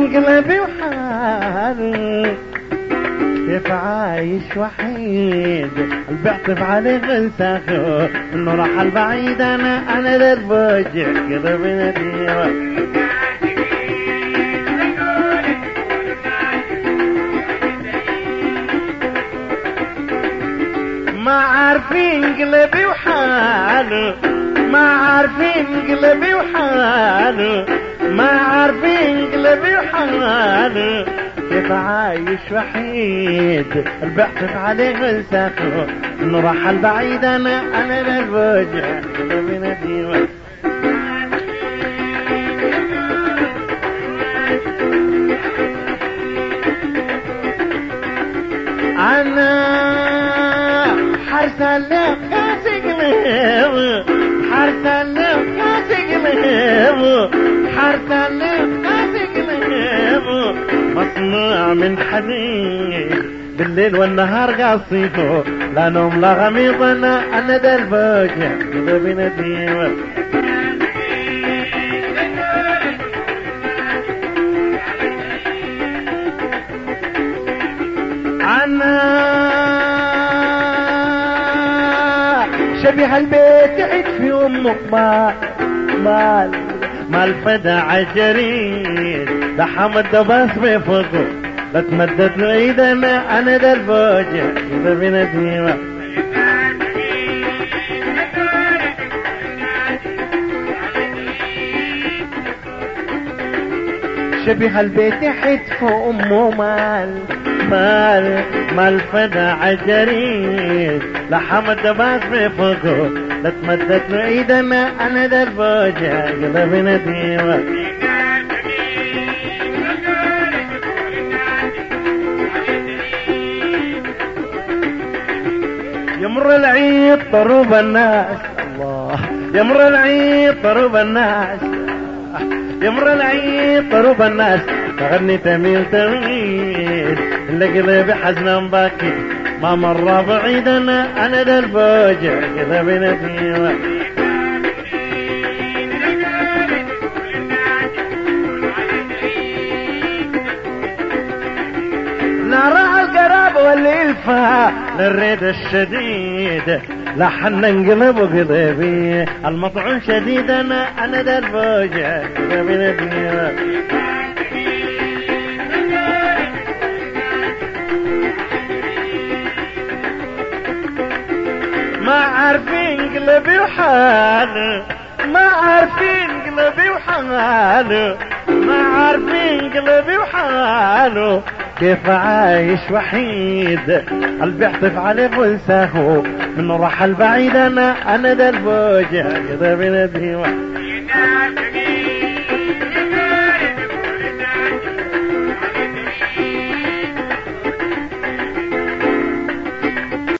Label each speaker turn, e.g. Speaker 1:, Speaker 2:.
Speaker 1: قلبي وحالي كيف عايش وحيد بعطف عليه غلساخو انه راح البعيد انا للبوجع كذا بنديوه ما عارفين قلبي وحاله ما عارفين قلبي وحاله ما عارفين قلبي وحاله كيف عايش وحيد البعطف عليه غلساخو انه راح البعيد انا للبوجع قلبي نديوه انا حرسل لك كاسي قلب حرسل لك كاسي قلب حرسل لك كاسي قلب مصنوع من حديد بالليل والنهار قصيفه لا نوم لا غميض انا ده البوجع قلبي نديوه انا شبيه البيت عيد في امك مال فدع جريد لحم الدباس بفوقه لا تمدد له ايد انا ده البوجع كذا بنديمه شبيه البيت حتف امه مال فدع جريد لحم الدباس بفوقه لا تمدد له ايد انا ده البوجع كذا بنديمه يمر العيد طروب الناس الله يمر العيد طروب الناس يمر العيد طروب الناس تغني تميل اللي قلبي حزنا باكي ما مر بعيد انا ده البوجع كذا بنديوه نرى القراب والإلفة للريد الشديد لحن انقلب قلبي المطعون شديد انا ده البوجع كذا بنديوه ما عارفين قلبي وحاله ما عارفين قلبي وحاله ما عارفين قلبي وحاله كيف عايش وحيد قلبي يحطف عليه غلساخو من راح البعيد انا ده البوجع كذا بنديوه